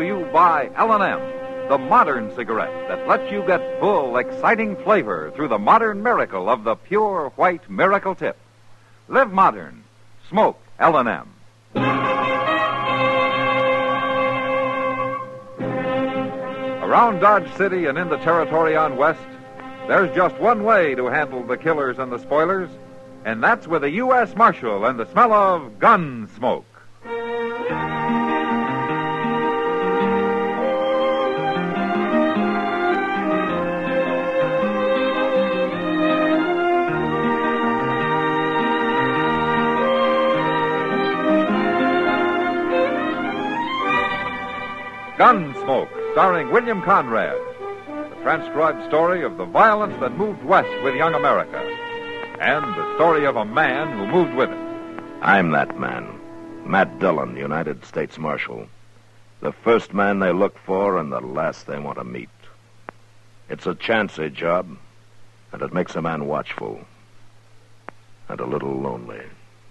to you by L&M, the modern cigarette that lets you get full, exciting flavor through the modern miracle of the pure white Miracle Tip. Live modern. Smoke L&M. Around Dodge City and in the territory on West, there's just one way to handle the killers and the spoilers, and that's with a U.S. Marshal and the smell of gun smoke. Gunsmoke, starring William Conrad. The transcribed story of the violence that moved west with young America. And the story of a man who moved with it. I'm that man. Matt Dillon, United States Marshal. The first man they look for and the last they want to meet. It's a chancy job, and it makes a man watchful. And a little lonely.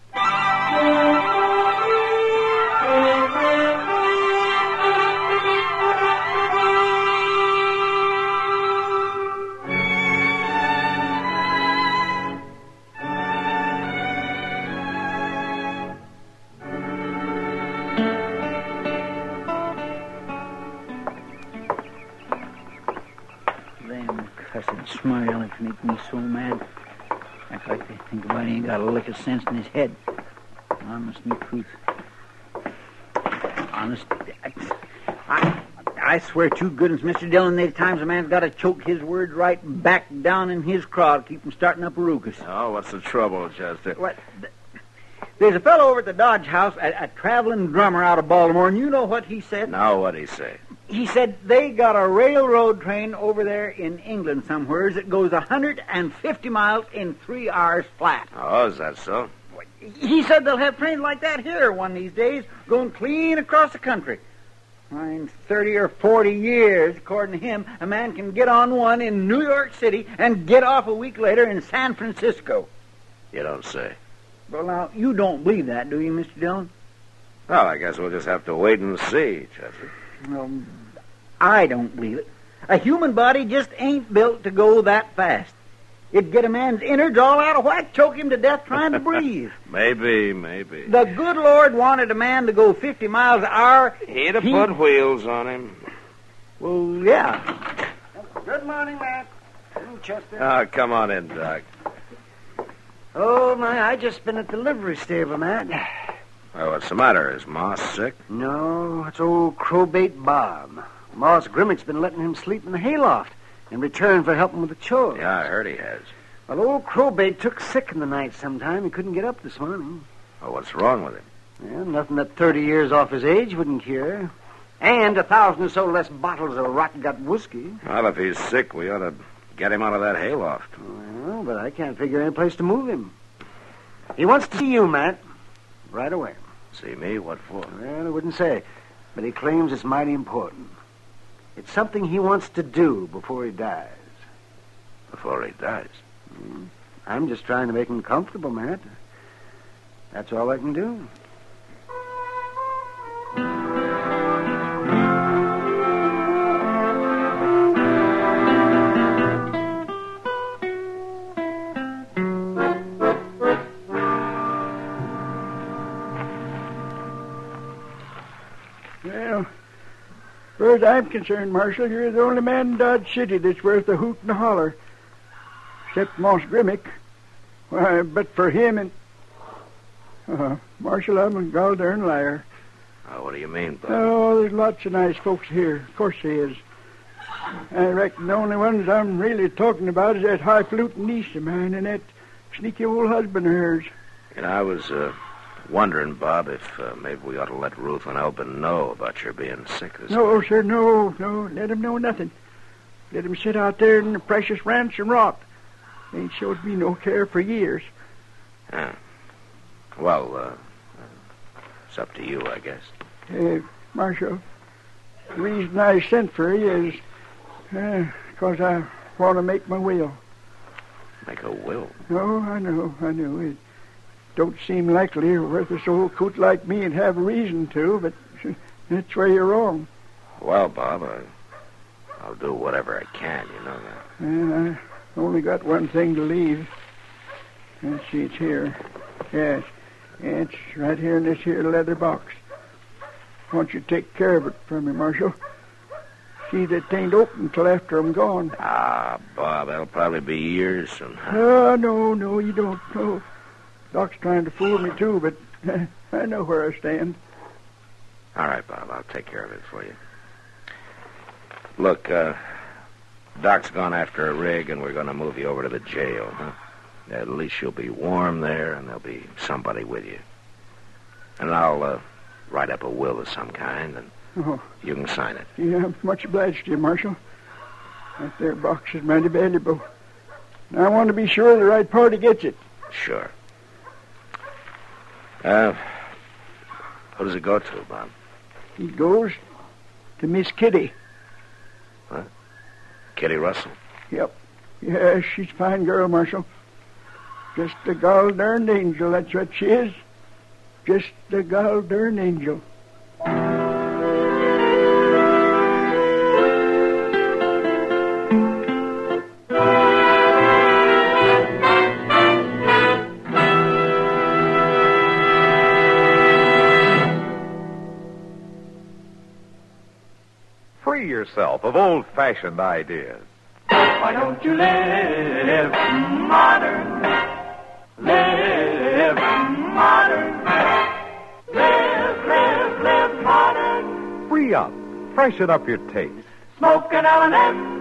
Smart Alex make me so mad. I'd like to think about he ain't got a lick of sense in his head. Honest and truth. Honest. I swear to goodness, Mr. Dillon, there's times a man's got to choke his words right back down in his craw to keep from starting up a ruckus. Oh, what's the trouble, Chester? What? There's a fellow over at the Dodge House, a traveling drummer out of Baltimore, and you know what he said? Now, what'd he say? He said they got a railroad train over there in England somewheres that goes 150 miles in 3 hours flat. Oh, is that so? He said they'll have trains like that here one of these days, going clean across the country. In 30 or 40 years, according to him, a man can get on one in New York City and get off a week later in San Francisco. You don't say. Well, now, you don't believe that, do you, Mr. Dillon? Well, I guess we'll just have to wait and see, Chester. Well, I don't believe it. A human body just ain't built to go that fast. It'd get a man's innards all out of whack, choke him to death trying to breathe. Maybe. The good Lord wanted a man to go 50 miles an hour. He'd have put wheels on him. Well, yeah. Good morning, Matt. Chester. Come on in, Doc. Oh, my, I just been at the livery stable, Matt. Well, what's the matter? Is Ma sick? No, it's old crowbait Bob. Moss Grimmick's been letting him sleep in the hayloft in return for helping with the chores. Yeah, I heard he has. Well, old crowbait took sick in the night sometime. He couldn't get up this morning. Well, what's wrong with him? Yeah, nothing that 30 years off his age wouldn't cure. And 1,000 or so less bottles of rot-gut whiskey. Well, if he's sick, we ought to get him out of that hayloft. Well, but I can't figure any place to move him. He wants to see you, Matt. Right away. See me? What for? Well, I wouldn't say. But he claims it's mighty important. It's something he wants to do before he dies. Before he dies? I'm just trying to make him comfortable, Matt. That's all I can do. Well, as far as I'm concerned, Marshal, you're the only man in Dodge City that's worth a hoot and a holler. Except Moss Grimmick. Why, but for him and... Marshal, I'm a gol-darn liar. What do you mean, Bob? Oh, there's lots of nice folks here. Of course there is. I reckon the only ones I'm really talking about is that highfalutin niece of mine and that sneaky old husband of hers. You know, I was wondering, Bob, if maybe we ought to let Ruth and Elbin know about your being sick this No, sir, no. Let them know nothing. Let them sit out there in the precious ranch and rot. They ain't showed me no care for years. Yeah. Well, it's up to you, I guess. Marshal, the reason I sent for you is because I want to make my will. Make a will? No, I know. It don't seem likely a worthless old coot like me would have a reason to, but that's where you're wrong. Well, Bob, I'll do whatever I can, you know that. I only got one thing to leave. Let's see, it's here. Yes, it's right here in this here leather box. I want you to take care of it for me, Marshal. See that it ain't open till after I'm gone. Ah, Bob, that'll probably be years from now. Oh, no, you don't know. Doc's trying to fool me, too, but I know where I stand. All right, Bob, I'll take care of it for you. Look, Doc's gone after a rig, and we're going to move you over to the jail, huh? At least you'll be warm there, and there'll be somebody with you. And I'll write up a will of some kind, and you can sign it. Yeah, I'm much obliged to you, Marshal. That there box is mighty valuable. And I want to be sure the right party gets it. Sure. Who does it go to, Bob? It goes to Miss Kitty. What? Kitty Russell? Yep. Yeah, she's a fine girl, Marshal. Just a gol-darned angel, that's what she is. Just a gol-darned angel. Free yourself of old-fashioned ideas. Why don't you live modern? Live modern. Live modern. Free up. Freshen up your taste. Smoke an L&M.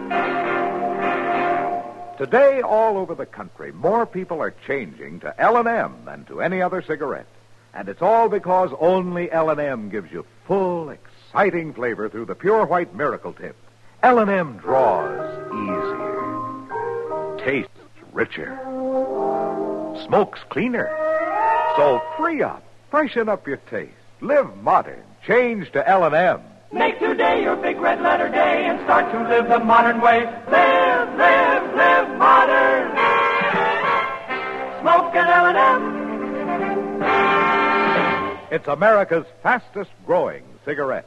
Today, all over the country, more people are changing to L&M than to any other cigarette. And it's all because only L&M gives you full, exciting flavor through the pure white miracle tip. L&M draws easier, tastes richer, smokes cleaner. So free up, freshen up your taste, live modern, change to L&M. Make today your big red letter day and start to live the modern way. Live modern. Smoke an L&M. It's America's fastest growing cigarette.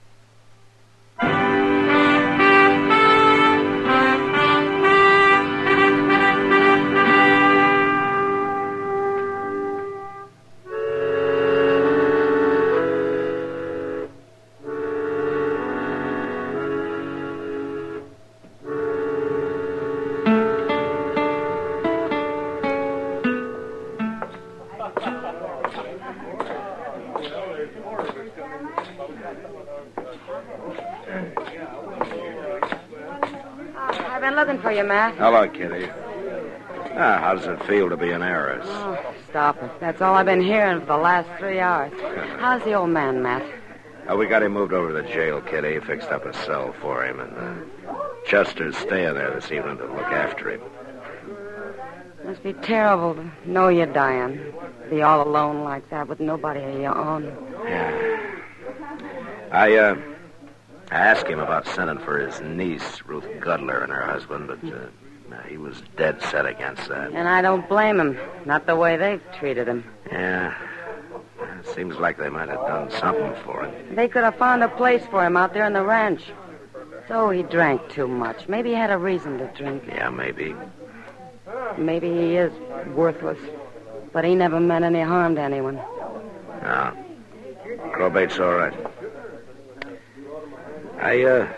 I've been looking for you, Matt. Hello, Kitty. How does it feel to be an heiress? Oh, stop it. That's all I've been hearing for the last 3 hours. How's the old man, Matt? We got him moved over to the jail, Kitty. Fixed up a cell for him, and Chester's staying there this evening to look after him. Must be terrible to know you're dying. Be all alone like that with nobody of your own. Yeah. I asked him about sending for his niece, Ruth Gudler, and her husband, but he was dead set against that. And I don't blame him. Not the way they've treated him. Yeah. It seems like they might have done something for him. They could have found a place for him out there in the ranch. So he drank too much. Maybe he had a reason to drink. Yeah, maybe. Maybe he is worthless. But he never meant any harm to anyone. No. Probate's all right. I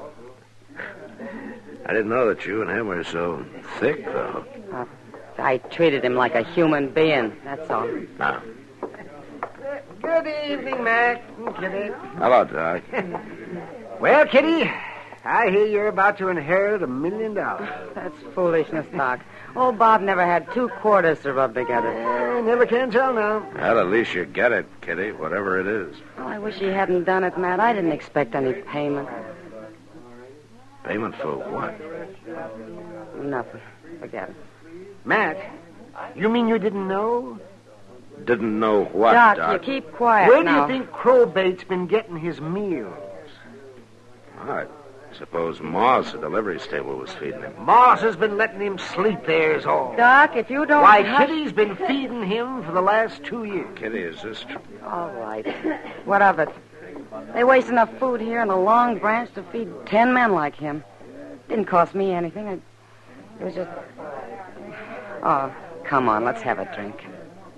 didn't know that you and him were so thick, though. I treated him like a human being, that's all. No. Good evening, Mac and Kitty. Hello, Doc. Well, Kitty, I hear you're about to inherit $1 million. That's foolishness, Doc. Old Bob never had 2 quarters to rub together. Never can tell now. Well, at least you get it, Kitty, whatever it is. Oh, I wish he hadn't done it, Matt. I didn't expect any payment. Payment for what? Nothing. Forget it. Mac, you mean you didn't know? Didn't know what, Doc, Doc? you keep quiet Where now. do you think Crowbait's been getting his meals? I suppose Moss, the delivery stable, was feeding him. Moss has been letting him sleep there is all. Doc, if you don't... Why, hush- Kitty's been feeding him for the last 2 years. Kitty, is this true? All right. What of it? They waste enough food here in a long branch to feed 10 men like him. Didn't cost me anything. It was just... Oh, come on, let's have a drink.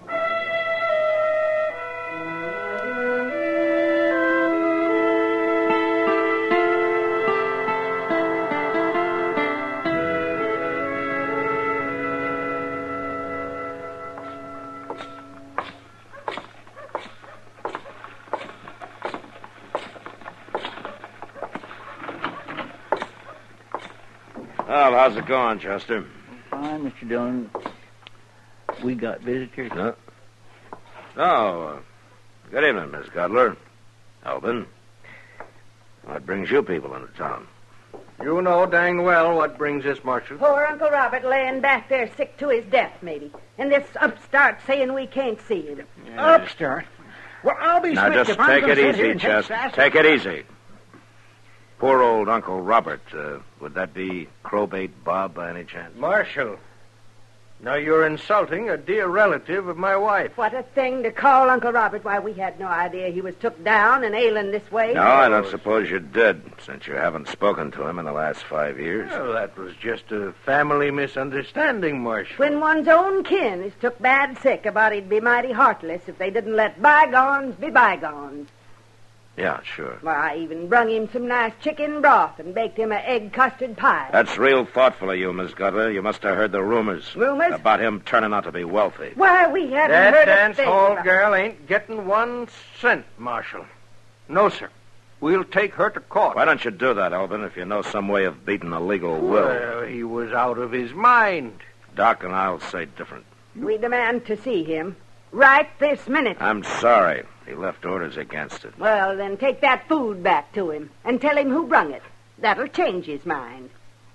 Well, how's it going, Chester? Fine, Mr. Dillon. We got visitors. Huh? Oh, good evening, Miss Cutler. Alvin. What brings you people into town? You know dang well what brings us, Marshal. Poor Uncle Robert laying back there sick to his death, maybe. And this upstart saying we can't see him. Upstart? Well, I'll be Now, switched just if I'm take gonna it sit here easy, and take Chester. sass. Take it easy. Poor old Uncle Robert. Would that be Crowbait Bob by any chance? Marshal, now you're insulting a dear relative of my wife. What a thing to call Uncle Robert. Why, we had no idea he was took down and ailing this way. No, I don't suppose you did, since you haven't spoken to him in the last 5 years. Well, that was just a family misunderstanding, Marshal. When one's own kin is took bad sick, a body'd be mighty heartless if they didn't let bygones be bygones. Yeah, sure. Why, I even brung him some nice chicken broth and baked him an egg custard pie. That's real thoughtful of you, Miss Cutler. You must have heard the rumors. Rumors? About him turning out to be wealthy. Why, we haven't That heard a dance thing hall about- girl ain't getting 1 cent, Marshal. No, sir. We'll take her to court. Why don't you do that, Alvin, if you know some way of beating a legal will? Well, he was out of his mind. Doc and I'll say different. We demand to see him. Right this minute. I'm sorry. He left orders against it. Well, then take that food back to him and tell him who brung it. That'll change his mind.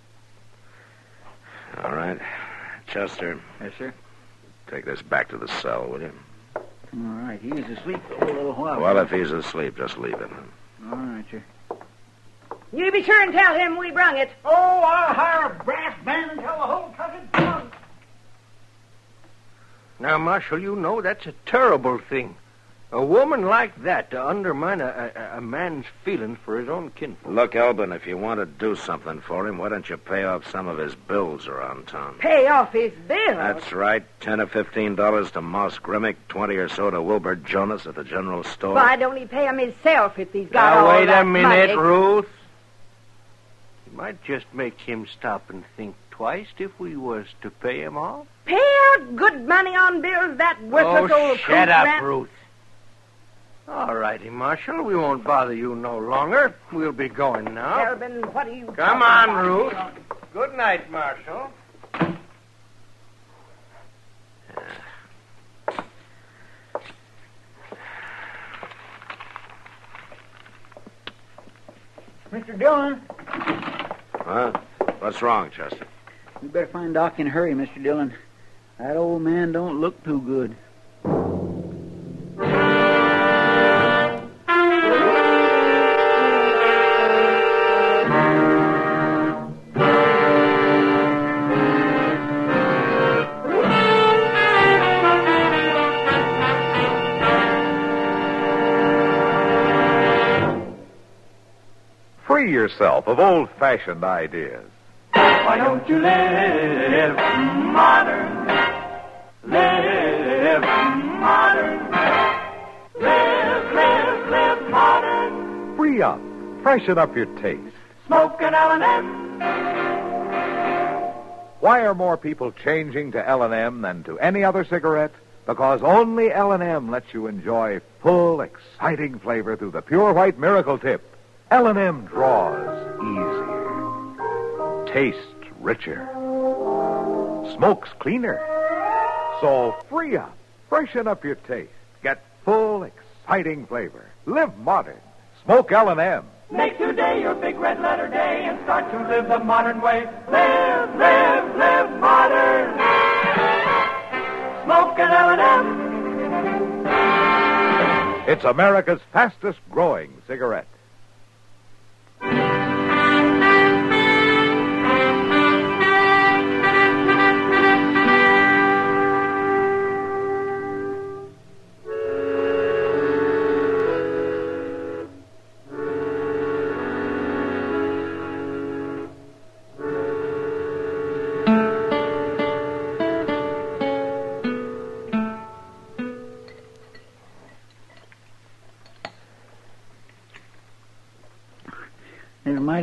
All right. Chester, Yes, sir. take this back to the cell, will you? All right. He was asleep for a little while. Well, if he's asleep, just leave him. All right, sir. You be sure and tell him we brung it. Oh, I'll hire a brass band and tell the whole country. Come on. Now, Marshal, you know that's a terrible thing. A woman like that to undermine a man's feelings for his own kinfolk. Look, Alvin, if you want to do something for him, why don't you pay off some of his bills around town? Pay off his bill. That's right. $10 or $15 to Moss Grimmick, 20 or so to Wilbur Jonas at the general store. Why don't he pay him himself if he's got Now, all wait that a minute, money? Ruth. It might just make him stop and think twice if we was to pay him off. Pay out good money on bills that worthless old shut coot up, rat- Ruth. All righty, Marshal. We won't bother you no longer. We'll be going now. Kelvin, what are you Come talking on, about? Ruth. Good night, Marshal. Mr. Dillon, Huh? What's wrong, Chester? we better find Doc in a hurry, Mr. Dillon. That old man don't look too good. Free yourself of old-fashioned ideas. Why don't you live modern? Live modern. Live modern. Free up. Freshen up your taste. Smoke an L&M. Why are more people changing to L&M than to any other cigarette? Because only L&M lets you enjoy full, exciting flavor through the pure white miracle tip. L&M draws easier, tastes richer, smokes cleaner. So free up, freshen up your taste, get full, exciting flavor. Live modern. Smoke L&M. Make today your big red letter day and start to live the modern way. Live modern. Smoke an L&M. It's America's fastest growing cigarette.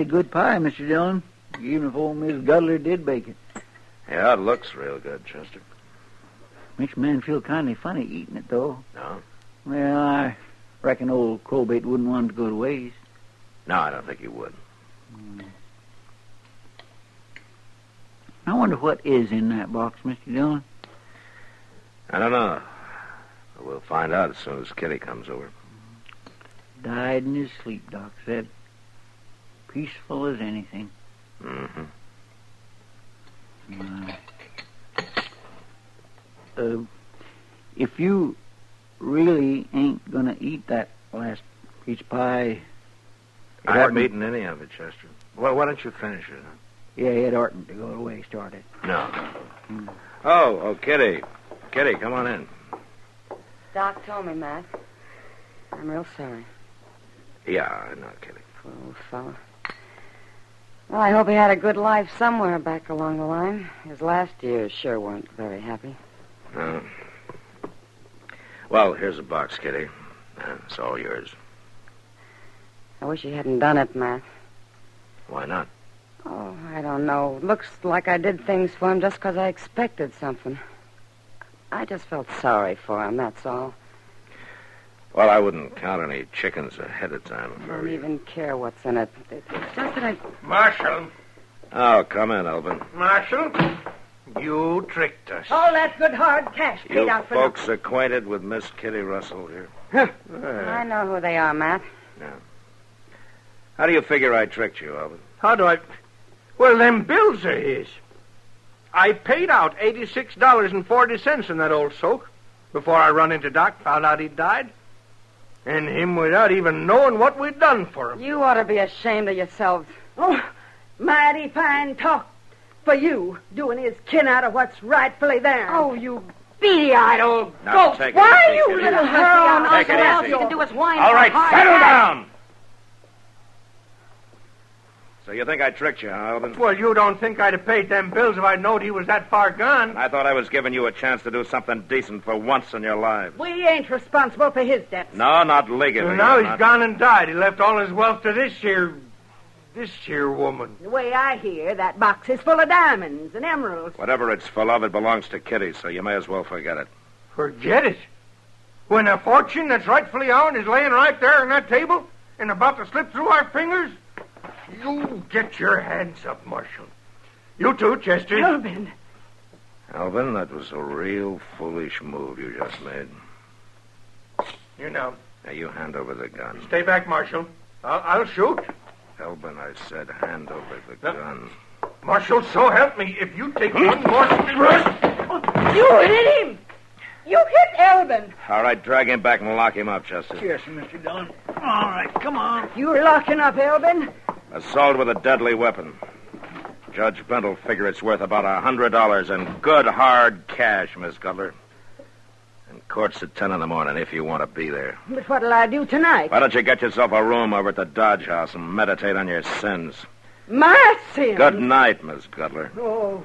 good pie, Mr. Dillon, even if old Miss Gudler did bake it. Yeah, it looks real good, Chester. Makes a man feel kind of funny eating it, though. No? Well, I reckon old Crowbait wouldn't want it to go to waste. No, I don't think you would. I wonder what is in that box, Mr. Dillon. I don't know. But we'll find out as soon as Kitty comes over. Died in his sleep, Doc said. Peaceful as anything. Mm-hmm. If you really ain't gonna eat that last piece of pie... I haven't eaten any of it, Chester. Well, why don't you finish it, huh? Yeah, it oughtn't to go to waste, ought it? No. Oh, Kitty. Kitty, come on in. Doc told me, Matt. I'm real sorry. Yeah, I know, Kitty. Poor old fella. Well, I hope he had a good life somewhere back along the line. His last years sure weren't very happy. No. Well, here's a box, Kitty. It's all yours. I wish he hadn't done it, Matt. Why not? Oh, I don't know. Looks like I did things for him just because I expected something. I just felt sorry for him, that's all. Well, I wouldn't count any chickens ahead of time. I don't even care what's in it. It's just that I... Marshal. Oh, come in, Elvin. Marshal, you tricked us. All that good hard cash paid You out for folks acquainted with Miss Kitty Russell here? I know who they are, Matt. No. How do you figure I tricked you, Elvin? How do I... Well, them bills are his. I paid out $86.40 in that old soak before I run into Doc, found out he'd died. And him without even knowing what we'd done for him. You ought to be ashamed of yourselves. Oh, mighty fine talk for you, doing his kin out of what's rightfully theirs. Oh, you beady-eyed old Now, goat. take it Why are easy, you Kitty. little hurl on us? Take it All else easy. you can do is whine. All for right, hard settle cash. down! So you think I tricked you, huh, Elvin? Well, you don't think I'd have paid them bills if I'd known he was that far gone. I thought I was giving you a chance to do something decent for once in your lives. We ain't responsible for his debts. No, not legally. Well, now you're he's not. gone and died. He left all his wealth to this here woman. The way I hear, that box is full of diamonds and emeralds. Whatever it's full of, it belongs to Kitty, so you may as well forget it. Forget it. When a fortune that's rightfully ours is laying right there on that table and about to slip through our fingers, you get your hands up, Marshal. You too, Chester. Elvin. Elvin, that was a real foolish move you just made. You know. Now, you hand over the gun. Stay back, Marshal. I'll shoot. Elvin, I said hand over the No. gun. Marshal, so help me. If you take one more thrust... You hit him. You hit Elvin. All right, drag him back and lock him up, Chester. Yes, Mr. Dillon. All right, come on. You're locking up Elvin. Assault with a deadly weapon. Judge Brent will figure it's worth about $100 in good, hard cash, Miss Gudler. And court's at 10 in the morning if you want to be there. But what'll I do tonight? Why don't you get yourself a room over at the Dodge House and meditate on your sins? My sin. Good night, Miss Gudler. Oh.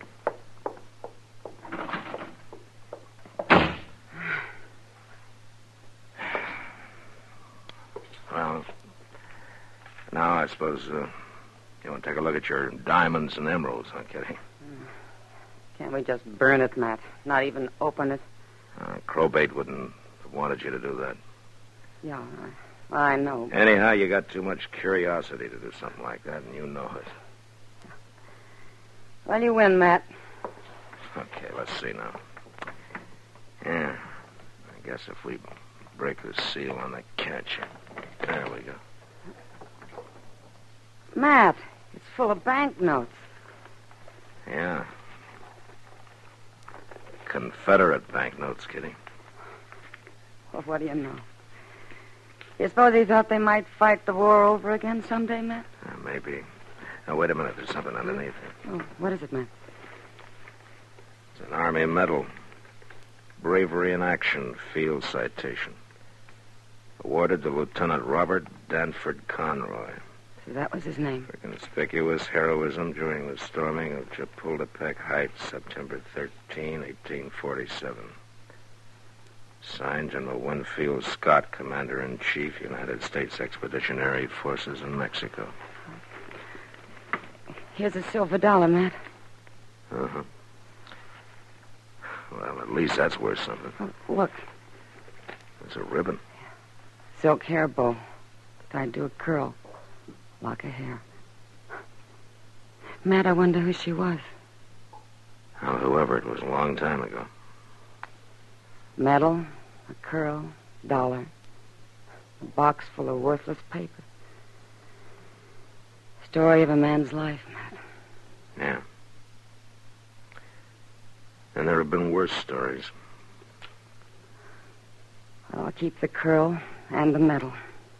Well, now I suppose you want to take a look at your diamonds and emeralds, huh, Kitty? Can't we just burn it, Matt? Not even open it? Crowbait wouldn't have wanted you to do that. Yeah, I know. Anyhow, you got too much curiosity to do something like that, and you know it. Well, you win, Matt. Okay, let's see now. Yeah, I guess if we break the seal on the catch. There we go. Matt, it's full of banknotes. Yeah. Confederate banknotes, Kitty. Well, what do you know? You suppose he thought they might fight the war over again someday, Matt? Maybe. Now, wait a minute. There's something underneath it. Oh, what is it, Matt? It's an Army medal. Bravery in Action Field Citation. Awarded to Lieutenant Robert Danford Conroy. See, that was his name. For conspicuous heroism during the storming of Chapultepec Heights, September 13, 1847. Signed General Winfield Scott, Commander-in-Chief, United States Expeditionary Forces in Mexico. Here's a silver dollar, Matt. Uh-huh. Well, at least that's worth something. Oh, look, It's a ribbon. silk hair bow. Tied to a curl. Lock of hair. Matt, I wonder who she was. Well, whoever it was, a long time ago. Medal, a curl, dollar. A box full of worthless paper. Story of a man's life, Matt. Yeah. And there have been worse stories. Well, I'll keep the curl and the medal.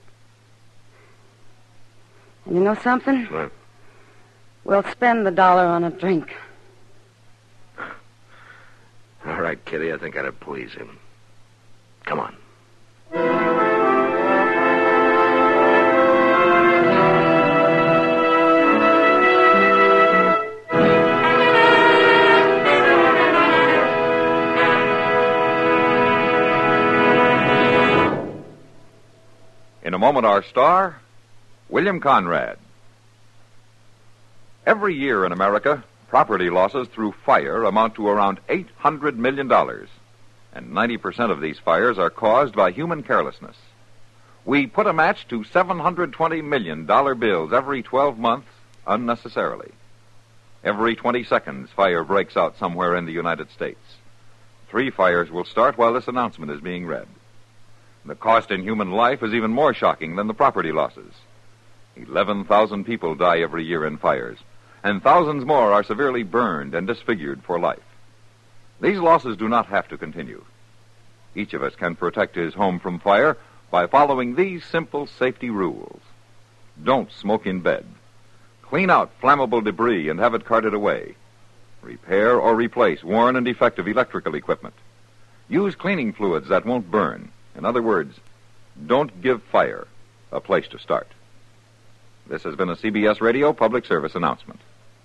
And you know something? What? We'll spend the dollar on a drink. All right, Kitty, I think that'd please him. Come on. In a moment, our star, William Conrad. Every year in America, property losses through fire amount to around $800 million. And 90% of these fires are caused by human carelessness. We put a match to $720 million bills every 12 months unnecessarily. Every 20 seconds, fire breaks out somewhere in the United States. 3 fires will start while this announcement is being read. The cost in human life is even more shocking than the property losses. 11,000 people die every year in fires, and thousands more are severely burned and disfigured for life. These losses do not have to continue. Each of us can protect his home from fire by following these simple safety rules. Don't smoke in bed. Clean out flammable debris and have it carted away. Repair or replace worn and defective electrical equipment. Use cleaning fluids that won't burn. In other words, don't give fire a place to start. This has been a CBS Radio public service announcement.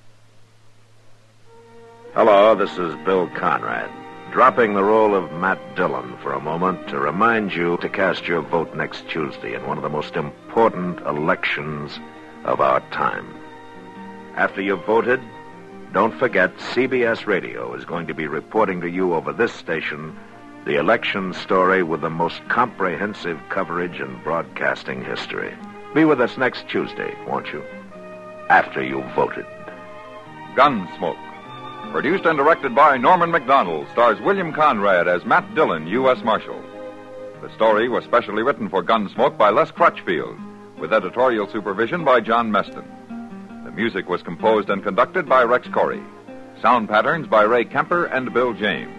Hello, this is Bill Conrad, dropping the role of Matt Dillon for a moment to remind you to cast your vote next Tuesday in one of the most important elections of our time. After you've voted, don't forget CBS Radio is going to be reporting to you over this station the election story with the most comprehensive coverage in broadcasting history. Be with us next Tuesday, won't you? After you've voted. Gunsmoke. Produced and directed by Norman MacDonald, stars William Conrad as Matt Dillon, U.S. Marshal. The story was specially written for Gunsmoke by Les Crutchfield, with editorial supervision by John Meston. The music was composed and conducted by Rex Corey. Sound patterns by Ray Kemper and Bill James.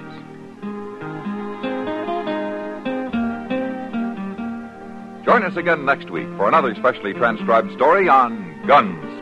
Join us again next week for another specially transcribed story on Gunsmoke.